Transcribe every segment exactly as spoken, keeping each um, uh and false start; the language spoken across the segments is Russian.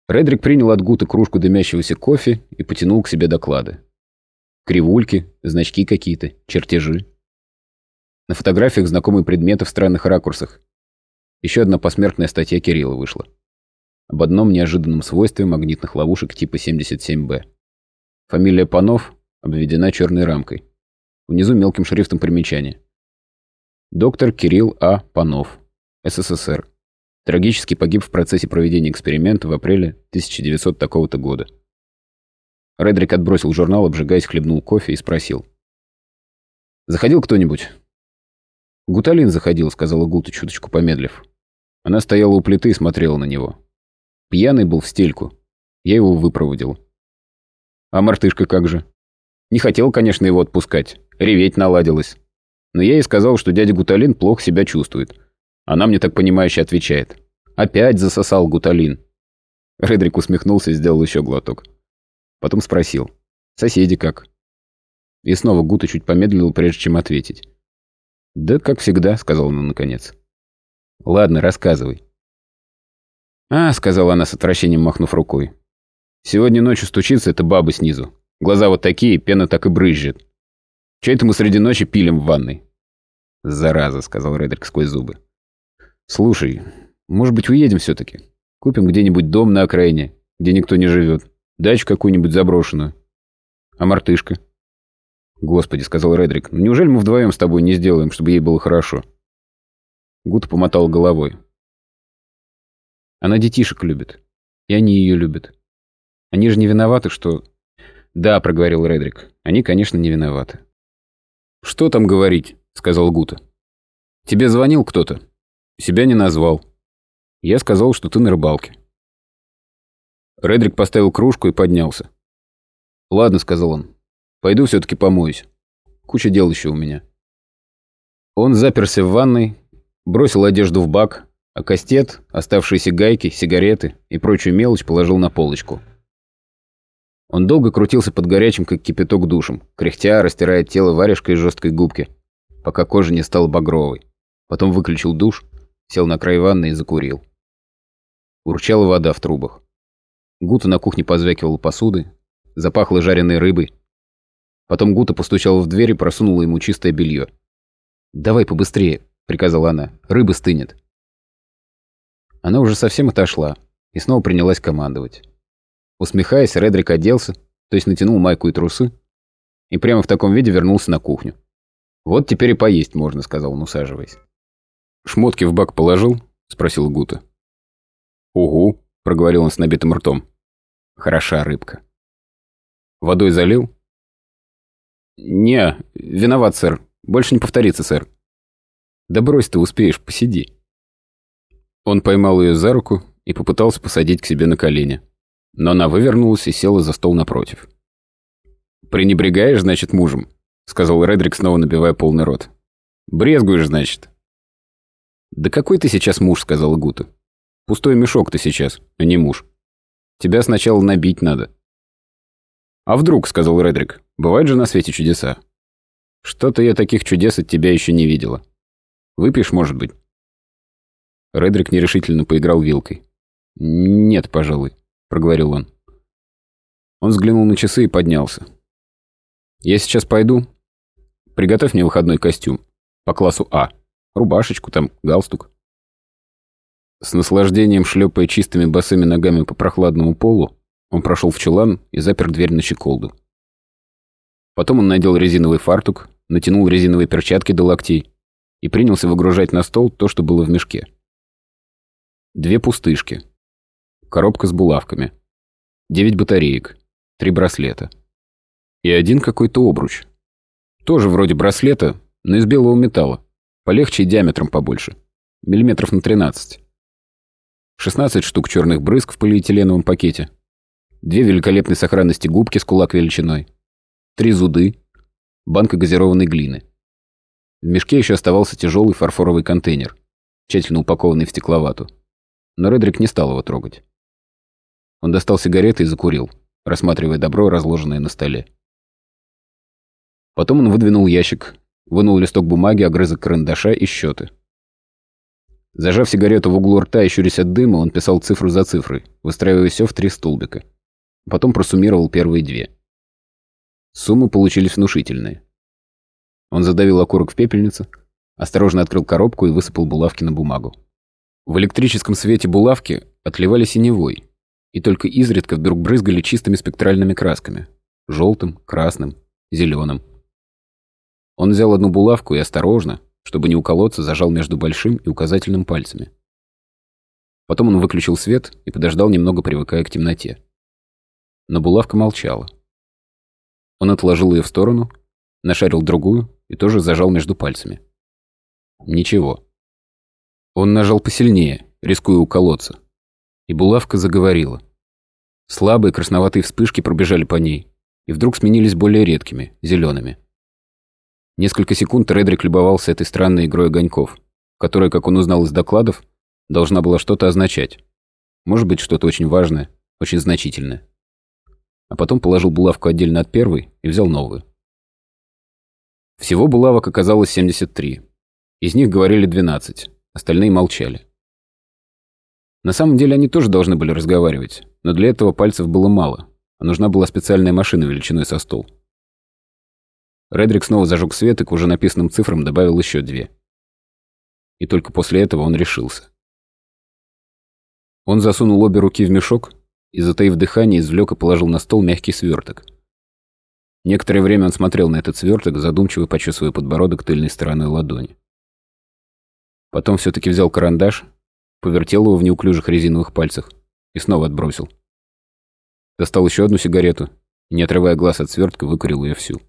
Редрик принял от Гута кружку дымящегося кофе и потянул к себе доклады. Кривульки, значки какие-то, чертежи. На фотографиях знакомые предметы в странных ракурсах. Еще одна посмертная статья Кирилла вышла. Об одном неожиданном свойстве магнитных ловушек типа семьдесят семь бэ. Фамилия Панов обведена черной рамкой. Внизу мелким шрифтом примечание. Доктор Кирилл А. Панов, эс эс эс эр. Трагически погиб в процессе проведения эксперимента в апреле тысяча девятисотого такого-то года. Редрик отбросил журнал, обжигаясь, хлебнул кофе и спросил. «Заходил кто-нибудь?» «Гуталин заходил», — сказала Гута, чуточку помедлив. Она стояла у плиты и смотрела на него. Пьяный был в стельку. Я его выпроводил. «А мартышка как же?» «Не хотел, конечно, его отпускать. Реветь наладилась. Но я ей сказал, что дядя Гуталин плохо себя чувствует. Она мне так понимающе отвечает. Опять засосал Гуталин». Редрик усмехнулся и сделал еще глоток. Потом спросил. «Соседи как?» И снова Гута чуть помедлил, прежде чем ответить. «Да как всегда», — сказал он наконец. «Ладно, рассказывай». «А», — сказала она с отвращением, махнув рукой. «Сегодня ночью стучится эта баба снизу. Глаза вот такие, пена так и брызжет. Че это мы среди ночи пилим в ванной?» «Зараза», — сказал Редрик сквозь зубы. «Слушай, может быть, уедем все-таки? Купим где-нибудь дом на окраине, где никто не живет. Дачу какую-нибудь заброшенную. А мартышка?» «Господи», — сказал Редрик, — «ну неужели мы вдвоем с тобой не сделаем, чтобы ей было хорошо?» Гута помотал головой. «Она детишек любит. И они ее любят. Они же не виноваты, что...» «Да», — проговорил Редрик, — «они, конечно, не виноваты». «Что там говорить?» — сказал Гута. «Тебе звонил кто-то? Себя не назвал. Я сказал, что ты на рыбалке». Редрик поставил кружку и поднялся. «Ладно», — сказал он, — «пойду все-таки помоюсь. Куча дел еще у меня». Он заперся в ванной, бросил одежду в бак, а кастет, оставшиеся гайки, сигареты и прочую мелочь положил на полочку. Он долго крутился под горячим, как кипяток, душем, кряхтя, растирая тело варежкой из жесткой губки, пока кожа не стала багровой. Потом выключил душ, сел на край ванны и закурил. Урчала вода в трубах. Гута на кухне позвякивала посудой, запахло жареной рыбой. Потом Гута постучала в дверь и просунула ему чистое белье. «Давай побыстрее», — приказала она, — «рыба стынет». Она уже совсем отошла и снова принялась командовать. Усмехаясь, Редрик оделся, то есть натянул майку и трусы, и прямо в таком виде вернулся на кухню. «Вот теперь и поесть можно», — сказал он, усаживаясь. «Шмотки в бак положил?» — спросил Гута. «Угу», — проговорил он с набитым ртом. «Хороша рыбка». «Водой залил?» «Не, виноват, сэр. Больше не повторится, сэр». «Да брось ты, успеешь, посиди». Он поймал ее за руку и попытался посадить к себе на колени. Но она вывернулась и села за стол напротив. «Пренебрегаешь, значит, мужем?» — сказал Редрик, снова набивая полный рот. «Брезгуешь, значит?» «Да какой ты сейчас муж?» — сказала Гута. «Пустой мешок ты сейчас, а не муж. Тебя сначала набить надо». «А вдруг?» — сказал Редрик. «Бывают же на свете чудеса». «Что-то я таких чудес от тебя еще не видела. Выпьешь, может быть?» Редрик нерешительно поиграл вилкой. «Нет, пожалуй», — проговорил он. Он взглянул на часы и поднялся. «Я сейчас пойду. Приготовь мне выходной костюм. По классу А. Рубашечку там, галстук». С наслаждением шлепая чистыми босыми ногами по прохладному полу, он прошел в чулан и запер дверь на щеколду. Потом он надел резиновый фартук, натянул резиновые перчатки до локтей и принялся выгружать на стол то, что было в мешке. Две пустышки. Коробка с булавками. Девять батареек. Три браслета. И один какой-то обруч. Тоже вроде браслета, но из белого металла. Полегче и диаметром побольше. Миллиметров на тринадцать. шестнадцать штук черных брызг в полиэтиленовом пакете. Две великолепной сохранности губки с кулак величиной. Три зуды. Банка газированной глины. В мешке еще оставался тяжелый фарфоровый контейнер, тщательно упакованный в стекловату. Но Редрик не стал его трогать. Он достал сигареты и закурил, рассматривая добро, разложенное на столе. Потом он выдвинул ящик, вынул листок бумаги, огрызок карандаша и счеты. Зажав сигарету в углу рта и щурясь от дыма, он писал цифру за цифрой, выстраивая все в три столбика. Потом просуммировал первые две. Суммы получились внушительные. Он задавил окурок в пепельницу, осторожно открыл коробку и высыпал булавки на бумагу. В электрическом свете булавки отливали синевой, и только изредка вдруг брызгали чистыми спектральными красками – желтым, красным, зеленым. Он взял одну булавку и осторожно, чтобы не уколоться, зажал между большим и указательным пальцами. Потом он выключил свет и подождал, немного привыкая к темноте. Но булавка молчала. Он отложил ее в сторону, нашарил другую и тоже зажал между пальцами. Ничего. Он нажал посильнее, рискуя уколоться. И булавка заговорила. Слабые красноватые вспышки пробежали по ней и вдруг сменились более редкими, зелеными. Несколько секунд Редрик любовался этой странной игрой огоньков, которая, как он узнал из докладов, должна была что-то означать. Может быть, что-то очень важное, очень значительное. А потом положил булавку отдельно от первой и взял новую. Всего булавок оказалось семьдесят три. Из них говорили двенадцать, остальные молчали. На самом деле они тоже должны были разговаривать, но для этого пальцев было мало, а нужна была специальная машина величиной со стол. Редрик снова зажег свет и к уже написанным цифрам добавил еще две. И только после этого он решился. Он засунул обе руки в мешок и, затаив дыхание, извлек и положил на стол мягкий сверток. Некоторое время он смотрел на этот сверток, задумчиво почесывая подбородок тыльной стороной ладони. Потом все-таки взял карандаш, повертел его в неуклюжих резиновых пальцах и снова отбросил. Достал еще одну сигарету и, не отрывая глаз от свертка, выкурил ее всю.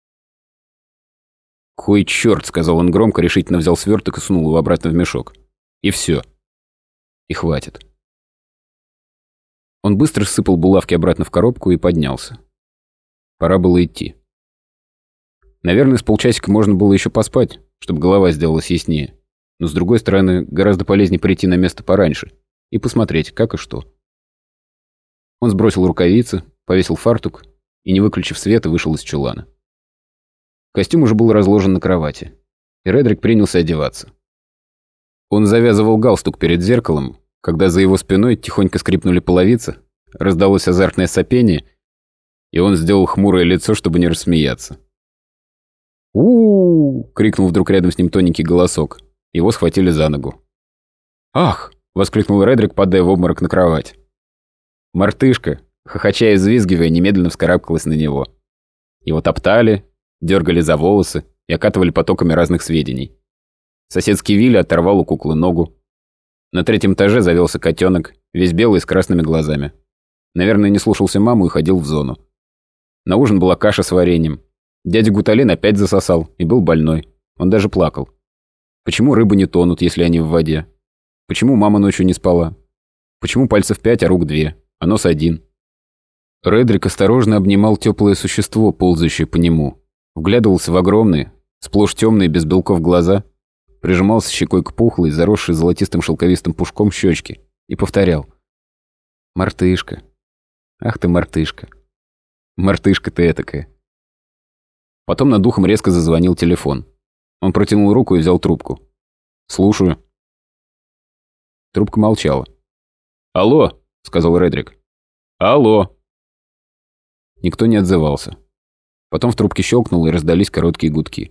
«Кой черт!» — сказал он громко, решительно взял сверток и сунул его обратно в мешок. И все. И хватит. Он быстро сыпал булавки обратно в коробку и поднялся. Пора было идти. Наверное, с полчасика можно было еще поспать, чтобы голова сделалась яснее. Но, с другой стороны, гораздо полезнее прийти на место пораньше и посмотреть, как и что. Он сбросил рукавицы, повесил фартук и, не выключив света, вышел из чулана. Костюм уже был разложен на кровати, и Редрик принялся одеваться. Он завязывал галстук перед зеркалом, когда за его спиной тихонько скрипнули половицы, раздалось азартное сопение, и он сделал хмурое лицо, чтобы не рассмеяться. «У-у-у!» — крикнул вдруг рядом с ним тоненький голосок. Его схватили за ногу. «Ах!» — воскликнул Редрик, падая в обморок на кровать. Мартышка, хохоча и взвизгивая, немедленно вскарабкалась на него. Его топтали, дергали за волосы и окатывали потоками разных сведений. Соседский Вилли оторвал у куклы ногу. На третьем этаже завелся котенок, весь белый с красными глазами. Наверное, не слушался маму и ходил в зону. На ужин была каша с вареньем. Дядя Гуталин опять засосал и был больной. Он даже плакал. Почему рыбы не тонут, если они в воде? Почему мама ночью не спала? Почему пальцев пять, а рук две, а нос один? Редрик осторожно обнимал теплое существо, ползающее по нему. Вглядывался в огромные, сплошь темные, без белков глаза, прижимался щекой к пухлой, заросшей золотистым шелковистым пушком щечке и повторял: «Мартышка! Ах ты, мартышка! Мартышка ты этакая!» Потом над ухом резко зазвонил телефон. Он протянул руку и взял трубку. «Слушаю». Трубка молчала. «Алло!» — сказал Редрик. «Алло!» Никто не отзывался. Потом в трубке щелкнуло и раздались короткие гудки.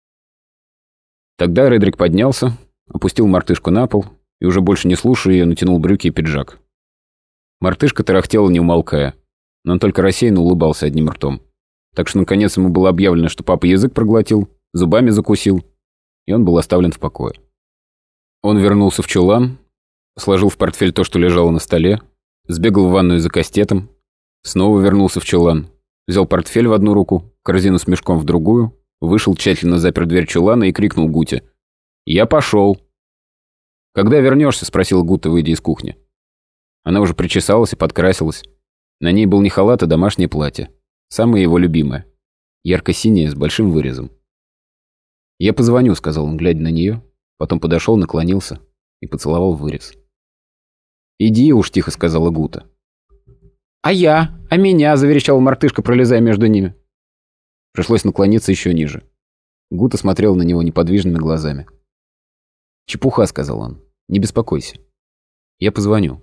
Тогда Редрик поднялся, опустил мартышку на пол и, уже больше не слушая ее, натянул брюки и пиджак. Мартышка тарахтела, не умолкая, но он только рассеянно улыбался одним ртом. Так что, наконец, ему было объявлено, что папа язык проглотил, зубами закусил, и он был оставлен в покое. Он вернулся в чулан, сложил в портфель то, что лежало на столе, сбегал в ванную за кастетом, снова вернулся в чулан, взял портфель в одну руку, корзину с мешком в другую, вышел, тщательно запер дверь чулана и крикнул Гуте: «Я пошел!» «Когда вернешься?» — спросила Гута, выйдя из кухни. Она уже причесалась и подкрасилась. На ней был не халат, а домашнее платье. Самое его любимое. Ярко-синее, с большим вырезом. «Я позвоню», — сказал он, глядя на нее. Потом подошел, наклонился и поцеловал вырез. «Иди уж», — тихо сказала Гута. «А я? А меня?» — заверещала мартышка, пролезая между ними. Пришлось наклониться еще ниже. Гута смотрел на него неподвижными глазами. «Чепуха», — сказал он. Не беспокойся. Я позвоню».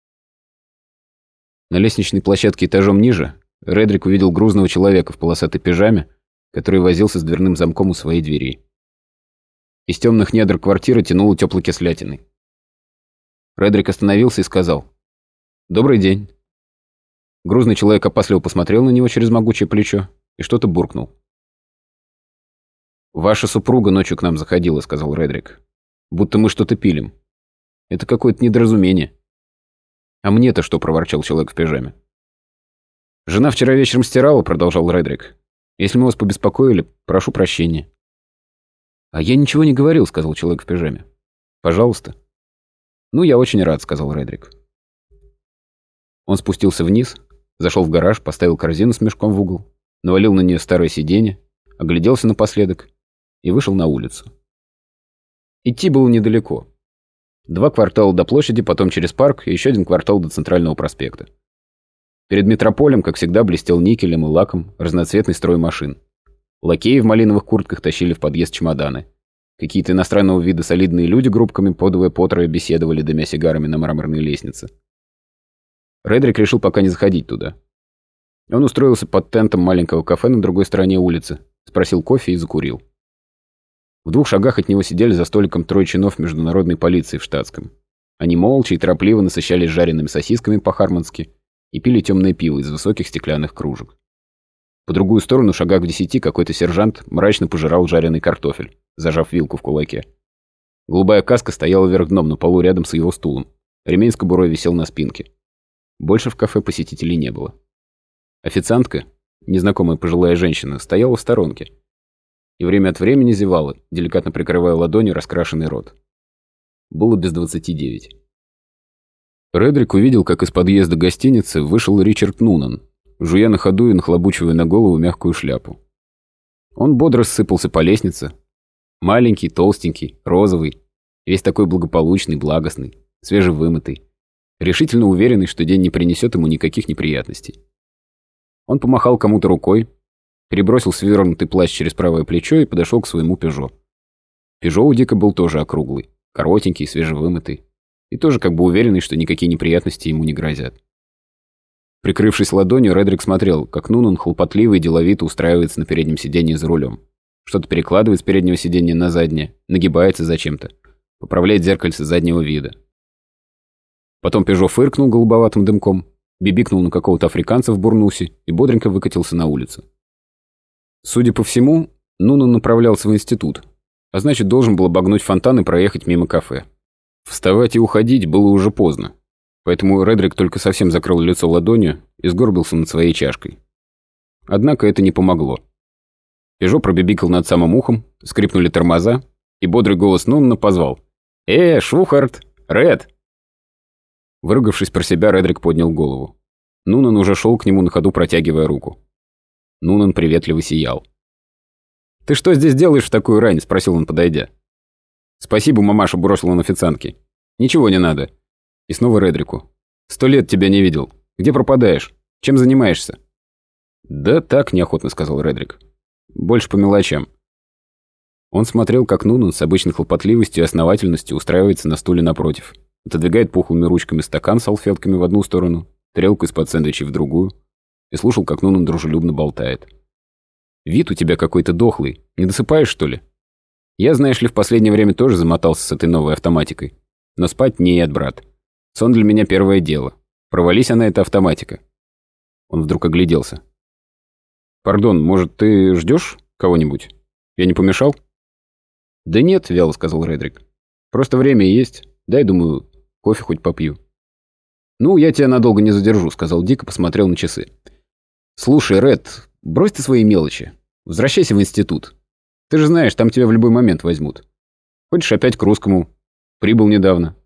На лестничной площадке этажом ниже Редрик увидел грузного человека в полосатой пижаме, который возился с дверным замком у своей двери. Из темных недр квартиры тянуло теплой кислятиной. Редрик остановился и сказал: «Добрый день». Грузный человек опасливо посмотрел на него через могучее плечо и что-то буркнул. «Ваша супруга ночью к нам заходила», — сказал Редрик. «Будто мы что-то пилим. Это какое-то недоразумение». «А мне-то что?» — проворчал человек в пижаме. «Жена вчера вечером стирала», — продолжал Редрик. «Если мы вас побеспокоили, прошу прощения». «А я ничего не говорил», — сказал человек в пижаме. «Пожалуйста». «Ну, я очень рад», — сказал Редрик. Он спустился вниз, зашел в гараж, поставил корзину с мешком в угол, навалил на нее старое сиденье, огляделся напоследок и вышел на улицу. Идти было недалеко. Два квартала до площади, потом через парк и еще один квартал до центрального проспекта. Перед метрополем, как всегда, блестел никелем и лаком разноцветный строй машин. Лакеи в малиновых куртках тащили в подъезд чемоданы. Какие-то иностранного вида солидные люди группками подвое потрое беседовали, дымя сигарами на мраморной лестнице. Редрик решил пока не заходить туда. Он устроился под тентом маленького кафе на другой стороне улицы, спросил кофе и закурил. В двух шагах от него сидели за столиком трое чинов международной полиции в штатском. Они молча и торопливо насыщались жареными сосисками по-хармански и пили темное пиво из высоких стеклянных кружек. По другую сторону, в шагах в десяти, какой-то сержант мрачно пожирал жареный картофель, зажав вилку в кулаке. Голубая каска стояла вверх дном на полу рядом с его стулом. Ремень с кобурой висел на спинке. Больше в кафе посетителей не было. Официантка, незнакомая пожилая женщина, стояла в сторонке и время от времени зевала, деликатно прикрывая ладонью раскрашенный рот. Было без двадцати девять. Редрик увидел, как из подъезда гостиницы вышел Ричард Нунан, жуя на ходу и нахлобучивая на голову мягкую шляпу. Он бодро ссыпался по лестнице. Маленький, толстенький, розовый, весь такой благополучный, благостный, свежевымытый, решительно уверенный, что день не принесет ему никаких неприятностей. Он помахал кому-то рукой, перебросил свернутый плащ через правое плечо и подошел к своему «Пежо». «Пежо» у Дика был тоже округлый, коротенький, свежевымытый, и тоже как бы уверенный, что никакие неприятности ему не грозят. Прикрывшись ладонью, Редрик смотрел, как Нунан хлопотливо и деловито устраивается на переднем сиденье за рулем. Что-то перекладывает с переднего сиденья на заднее, нагибается зачем-то, поправляет зеркальце заднего вида. Потом «Пежо» фыркнул голубоватым дымком, бибикнул на какого-то африканца в бурнусе и бодренько выкатился на улицу. Судя по всему, Нунан направлялся в институт, а значит, должен был обогнуть фонтан и проехать мимо кафе. Вставать и уходить было уже поздно, поэтому Редрик только совсем закрыл лицо ладонью и сгорбился над своей чашкой. Однако это не помогло. «Пежо» пробибикал над самым ухом, скрипнули тормоза, и бодрый голос Нунана позвал: «Э, Шухарт! Ред!» Выругавшись про себя, Редрик поднял голову. Нунан уже шел к нему на ходу, протягивая руку. Нунан приветливо сиял. «Ты что здесь делаешь в такую рань?» — спросил он, подойдя. «Спасибо, мамаша», — бросил он официантке. «Ничего не надо». И снова Редрику. «Сто лет тебя не видел. Где пропадаешь? Чем занимаешься?» «Да так», — неохотно сказал Редрик. «Больше по мелочам». Он смотрел, как Нунан с обычной хлопотливостью и основательностью устраивается на стуле напротив, отодвигает пухлыми ручками стакан с салфетками в одну сторону, тарелку из-под сэндвичей в другую, и слушал, как Нунан дружелюбно болтает. «Вид у тебя какой-то дохлый. Не досыпаешь, что ли? Я, знаешь ли, в последнее время тоже замотался с этой новой автоматикой. Но спать нет, брат. Сон для меня первое дело. Провались она, эта автоматика». Он вдруг огляделся. «Пардон, может, ты ждешь кого-нибудь? Я не помешал?» «Да нет», — вяло сказал Редрик. «Просто время есть. Дай, думаю, кофе хоть попью». «Ну, я тебя надолго не задержу», — сказал Дик и посмотрел на часы. «Слушай, Ред, брось ты свои мелочи. Возвращайся в институт. Ты же знаешь, там тебя в любой момент возьмут. Хочешь опять к русскому? Прибыл недавно».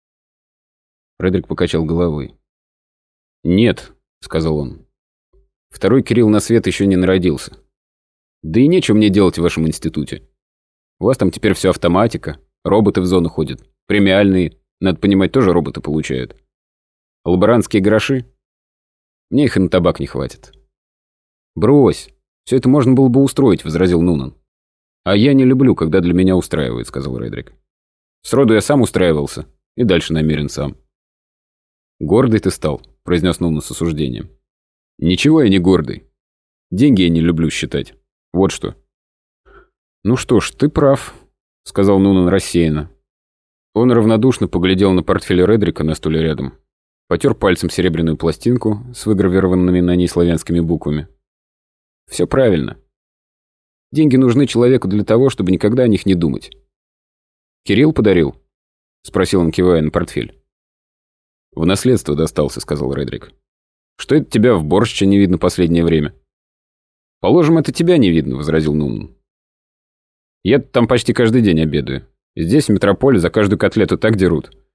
Редрик покачал головой. «Нет», — сказал он. «Второй Кирилл на свет еще не народился. Да и нечего мне делать в вашем институте. У вас там теперь все автоматика, роботы в зону ходят, премиальные, надо понимать, тоже роботы получают. А лаборантские гроши? Мне их и на табак не хватит». «Брось, все это можно было бы устроить», — возразил Нунан. «А я не люблю, когда для меня устраивают», — сказал Редрик. Сроду я сам устраивался, и дальше намерен сам». «Гордый ты стал», — произнес Нунан с осуждением. «Ничего я не гордый. Деньги я не люблю считать. Вот что». «Ну что ж, ты прав», — сказал Нунан рассеянно. Он равнодушно поглядел на портфель Редрика на стуле рядом. Потер пальцем серебряную пластинку с выгравированными на ней славянскими буквами. «Все правильно. Деньги нужны человеку для того, чтобы никогда о них не думать». «Кирилл подарил?» — спросил он, кивая на портфель. «В наследство достался», — сказал Редрик. «Что это тебя в борще не видно последнее время?» «Положим, это тебя не видно», — возразил Нунан. «Я там почти каждый день обедаю. Здесь, в метрополе, за каждую котлету так дерут,